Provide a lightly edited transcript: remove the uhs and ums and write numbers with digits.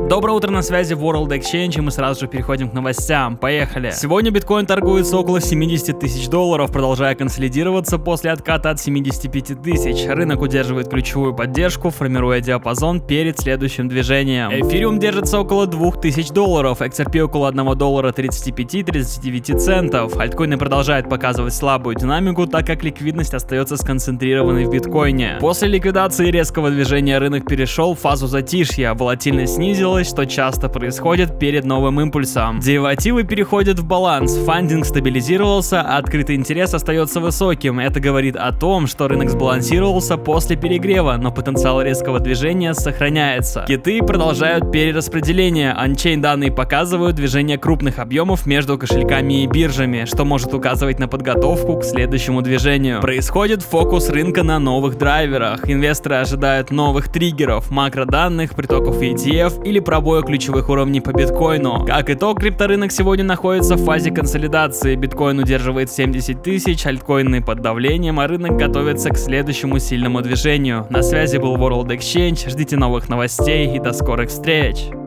Доброе утро, на связи World Exchange, и мы сразу же переходим к новостям. Поехали! Сегодня биткоин торгуется около 70 тысяч долларов, продолжая консолидироваться после отката от 75 тысяч. Рынок удерживает ключевую поддержку, формируя диапазон перед следующим движением. Эфириум держится около 2000 долларов, XRP около 1 доллара 35-39 центов. Альткоины продолжают показывать слабую динамику, так как ликвидность остается сконцентрированной в биткоине. После ликвидации резкого движения рынок перешел в фазу затишья, волатильность снизилась, что часто происходит перед новым импульсом. Деривативы переходят в баланс, фандинг стабилизировался, а открытый интерес остается высоким. Это говорит о том, что рынок сбалансировался после перегрева, но потенциал резкого движения сохраняется. Киты продолжают перераспределение. Анчейн данные показывают движение крупных объемов между кошельками и биржами, что может указывать на подготовку к следующему движению. Происходит фокус рынка на новых драйверах. Инвесторы ожидают новых триггеров, макроданных, притоков ETF или пробоя ключевых уровней по биткоину. Как итог, крипторынок сегодня находится в фазе консолидации. Биткоин удерживает 70 тысяч, альткоины под давлением, а рынок готовится к следующему сильному движению. На связи был World Exchange, ждите новых новостей и до скорых встреч!